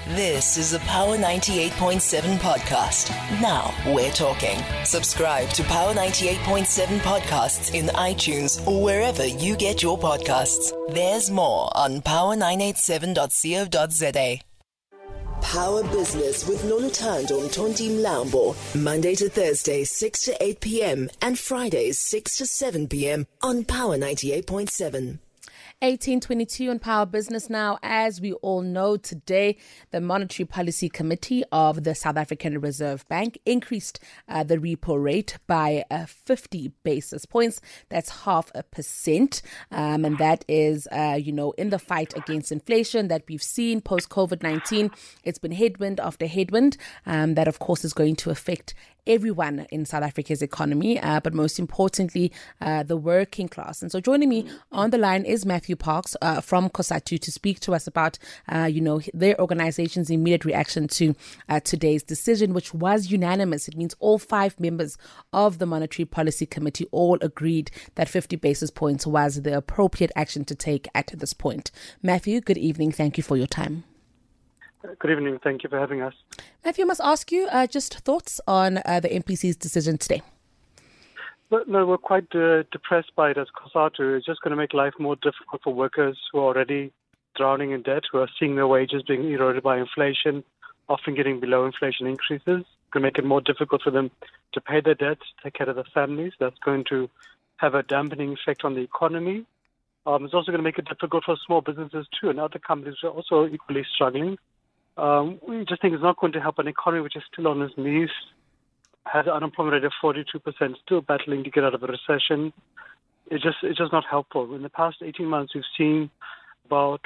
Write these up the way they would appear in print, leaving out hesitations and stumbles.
This is a Power 98.7 podcast. Now we're talking. Subscribe to Power 98.7 podcasts in iTunes or wherever you get your podcasts. There's more on power987.co.za. Power Business with Noluthando Mtondi Mlambo. Monday to Thursday, 6 to 8 p.m. and Fridays, 6 to 7 p.m. on Power 98.7. 1822 on Power Business now. As we all know, today the Monetary Policy Committee of the South African Reserve Bank increased the repo rate by 50 basis points. That's 0.5%. And that is, in the fight against inflation that we've seen post-COVID-19. It's been headwind after headwind. That, of course, is going to affect everyone in South Africa's economy, but most importantly, the working class. And so joining me on the line is Matthew Parks from COSATU to speak to us about, their organization's immediate reaction to today's decision, which was unanimous. It means all 5 members of the Monetary Policy Committee all agreed that 50 basis points was the appropriate action to take at this point. Matthew, good evening. Thank you for your time. Good evening. Thank you for having us. Matthew, I must ask you just thoughts on the MPC's decision today. No, we're quite depressed by it as COSATU. It's just going to make life more difficult for workers who are already drowning in debt, who are seeing their wages being eroded by inflation, often getting below inflation increases. It's going to make it more difficult for them to pay their debts, take care of their families. That's going to have a dampening effect on the economy. It's also going to make it difficult for small businesses too, and other companies who are also equally struggling. We just think it's not going to help an economy which is still on its knees, has an unemployment rate of 42%, still battling to get out of a recession. It's just not helpful. In the past 18 months, we've seen about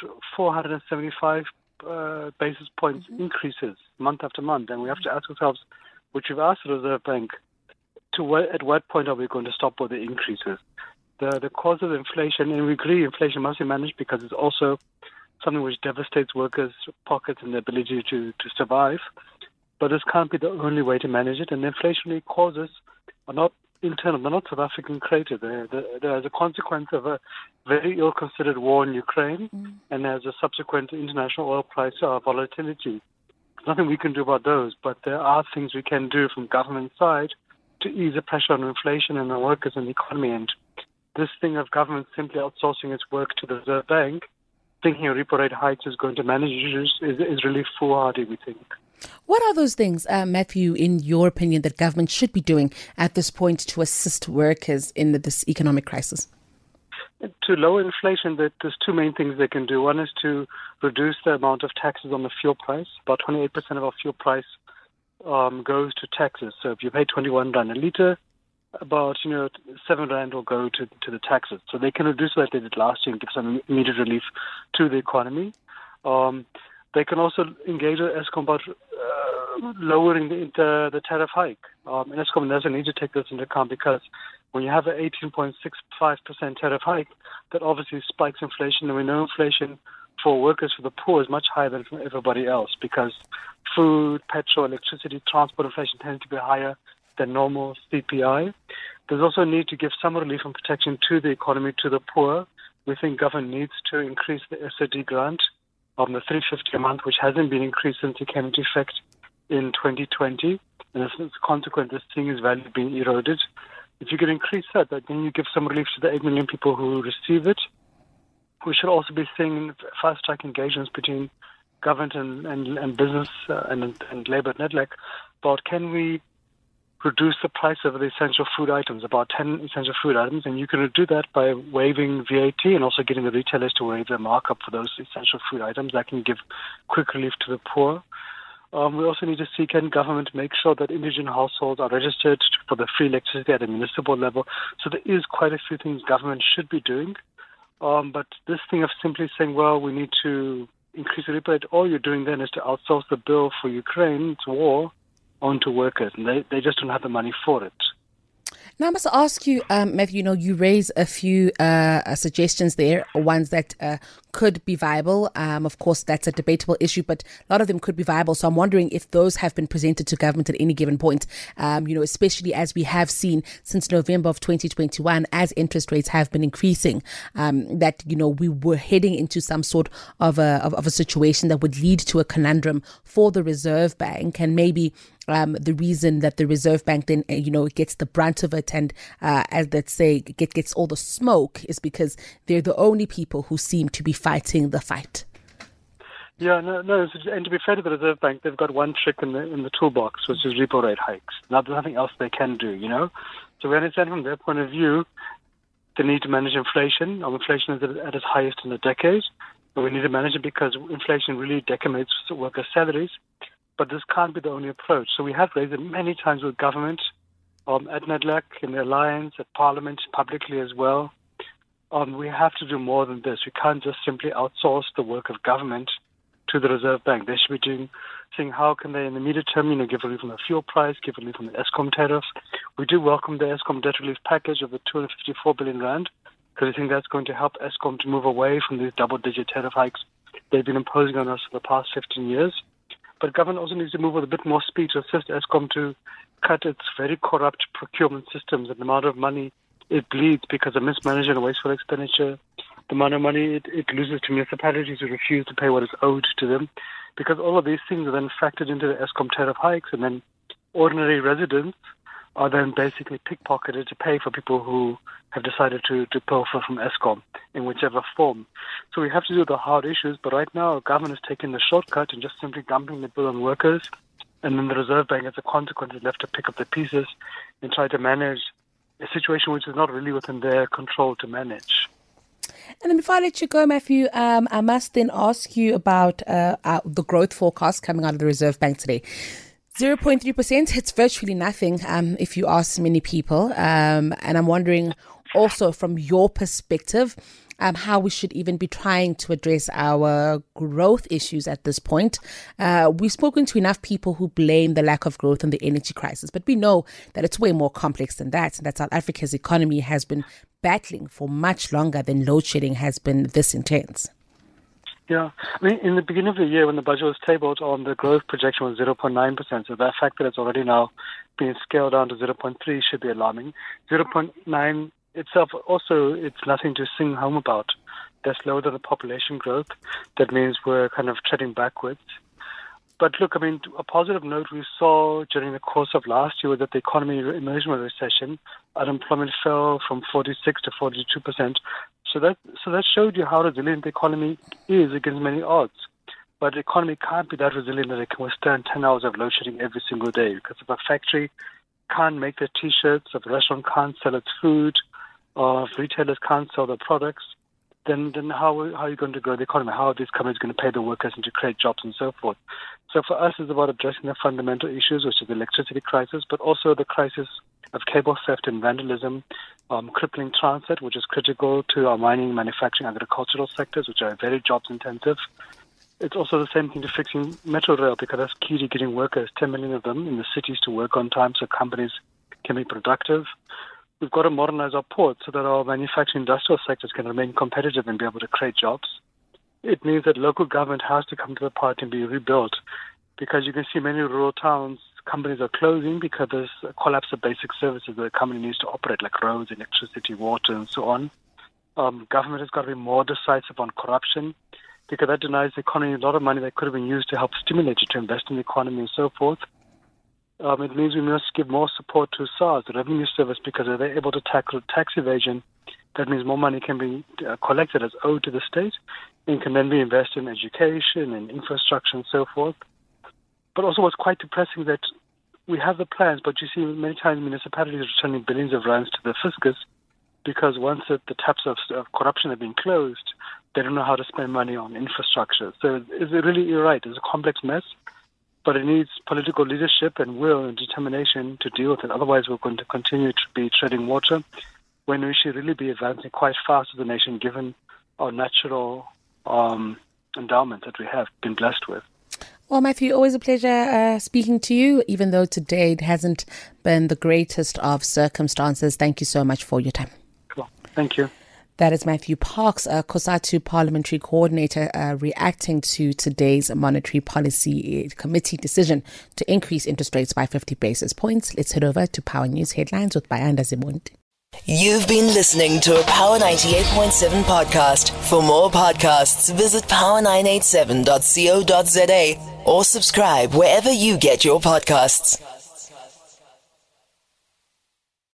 475 basis points increases month after month, and we have to ask ourselves, which we've asked the Reserve Bank, at what point are we going to stop with the increases? The cause of inflation, and we agree inflation must be managed because it's also something which devastates workers' pockets and their ability to survive. But this can't be the only way to manage it. And the inflationary causes are not internal, they're not South African created. They're as a consequence of a very ill-considered war in Ukraine and as a subsequent international oil price volatility. There's nothing we can do about those, but there are things we can do from government side to ease the pressure on inflation and the workers and the economy. And this thing of government simply outsourcing its work to the Reserve Bank, thinking a repo rate hike is going to manage issues is really foolhardy, we think. What are those things, Matthew, in your opinion, that government should be doing at this point to assist workers in this economic crisis? To lower inflation, there's 2 main things they can do. One is to reduce the amount of taxes on the fuel price. About 28% of our fuel price goes to taxes. So if you pay 21 rand a litre, about 7 rand will go to the taxes. So they can reduce what they did last year and give some immediate relief to the economy. They can also engage with Eskom about lowering the tariff hike. And Eskom doesn't need to take this into account because when you have an 18.65% tariff hike, that obviously spikes inflation. And we know inflation for workers, for the poor, is much higher than for everybody else because food, petrol, electricity, transport inflation tends to be higher than normal CPI. There's also a need to give some relief and protection to the economy, to the poor. We think government needs to increase the SOD grant on the 350 a month, which hasn't been increased since it came into effect in 2020. And as a consequence, this thing is value being eroded. If you can increase that, then you give some relief to the 8 million people who receive it. We should also be seeing fast-track engagements between government and business and labour at NEDLAC about can we reduce the price of the essential food items, about 10 essential food items, and you can do that by waiving VAT and also getting the retailers to waive their markup for those essential food items. That can give quick relief to the poor. We also need to see, can government make sure that indigent households are registered for the free electricity at a municipal level? So there is quite a few things government should be doing. But this thing of simply saying, well, we need to increase the repo rate, all you're doing then is to outsource the bill for Ukraine's war onto workers, and they just don't have the money for it. Now, I must ask you, Matthew, you raise a few suggestions there, ones that could be viable. Of course, that's a debatable issue, but a lot of them could be viable. So I'm wondering if those have been presented to government at any given point, especially as we have seen since November of 2021, as interest rates have been increasing, that, we were heading into some sort of a situation that would lead to a conundrum for the Reserve Bank, and maybe the reason that the Reserve Bank then, gets the brunt of it and, as let's say, gets all the smoke is because they're the only people who seem to be fighting the fight. Yeah, no. And to be fair to the Reserve Bank, they've got one trick in the toolbox, which is repo rate hikes. Now, there's nothing else they can do, So we understand from their point of view the need to manage inflation. Inflation is at its highest in a decade, but we need to manage it because inflation really decimates workers' salaries. But this can't be the only approach. So we have raised it many times with government, at NEDLAC, in the Alliance, at Parliament, publicly as well. We have to do more than this. We can't just simply outsource the work of government to the Reserve Bank. They should be seeing how can they, in the immediate term, give relief on the fuel price, give relief on the Eskom tariffs. We do welcome the Eskom debt relief package of the 254 billion rand, because I think that's going to help Eskom to move away from these double-digit tariff hikes they've been imposing on us for the past 15 years. But government also needs to move with a bit more speed to assist Eskom to cut its very corrupt procurement systems and the amount of money it bleeds because of mismanagement and wasteful expenditure, the amount of money it loses to municipalities who refuse to pay what is owed to them, because all of these things are then factored into the Eskom tariff hikes, and then ordinary residents are then basically pickpocketed to pay for people who have decided to pilfer from Eskom in whichever form. So we have to do the hard issues, but right now government is taking the shortcut and just simply dumping the bill on workers, and then the Reserve Bank as a consequence is left to pick up the pieces and try to manage a situation which is not really within their control to manage. And then before I let you go, Matthew, I must then ask you about the growth forecast coming out of the Reserve Bank today. 0.3%, it's virtually nothing if you ask many people. And I'm wondering also from your perspective, how we should even be trying to address our growth issues at this point. We've spoken to enough people who blame the lack of growth on the energy crisis, but we know that it's way more complex than that, and that South Africa's economy has been battling for much longer than load shedding has been this intense. Yeah, in the beginning of the year when the budget was tabled, the growth projection was 0.9%. So that fact that it's already now being scaled down to 0.3 should be alarming. 0.9 itself also, it's nothing to sing home about. That's lower than the population growth. That means we're kind of treading backwards. But look, a positive note we saw during the course of last year was that the economy emerged from a recession. Unemployment fell from 46 to 42%. So that showed you how resilient the economy is against many odds. But the economy can't be that resilient that it can withstand 10 hours of load shedding every single day. Because if a factory can't make their T-shirts, if a restaurant can't sell its food, or if retailers can't sell their products, then how are you going to grow the economy? How are these companies going to pay the workers and to create jobs and so forth? So for us, it's about addressing the fundamental issues, which is the electricity crisis, but also the crisis of cable theft and vandalism, crippling transit, which is critical to our mining, manufacturing, agricultural sectors, which are very jobs intensive. It's also the same thing to fixing metro rail, because that's key to getting workers, 10 million of them, in the cities to work on time so companies can be productive. We've got to modernize our ports so that our manufacturing industrial sectors can remain competitive and be able to create jobs. It means that local government has to come to the party and be rebuilt, because you can see many rural towns, companies are closing because there's a collapse of basic services that a company needs to operate, like roads, electricity, water, and so on. Government has got to be more decisive on corruption, because that denies the economy a lot of money that could have been used to help stimulate it, to invest in the economy and so forth. It means we must give more support to SARS, the revenue service, because if they're able to tackle tax evasion, that means more money can be collected as owed to the state and can then be invested in education and infrastructure and so forth. But also what's quite depressing that we have the plans, but you see many times municipalities are returning billions of rands to the fiscus, because once the taps of corruption have been closed, they don't know how to spend money on infrastructure. So you're right, it's a complex mess, but it needs political leadership and will and determination to deal with it. Otherwise, we're going to continue to be treading water when we should really be advancing quite fast as a nation, given our natural endowment that we have been blessed with. Well, Matthew, always a pleasure speaking to you, even though today it hasn't been the greatest of circumstances. Thank you so much for your time. Cool. Thank you. That is Matthew Parks, COSATU Parliamentary Coordinator, reacting to today's Monetary Policy Committee decision to increase interest rates by 50 basis points. Let's head over to Power News headlines with Bayanda Zimundi. You've been listening to a Power 98.7 podcast. For more podcasts, visit power987.co.za or subscribe wherever you get your podcasts.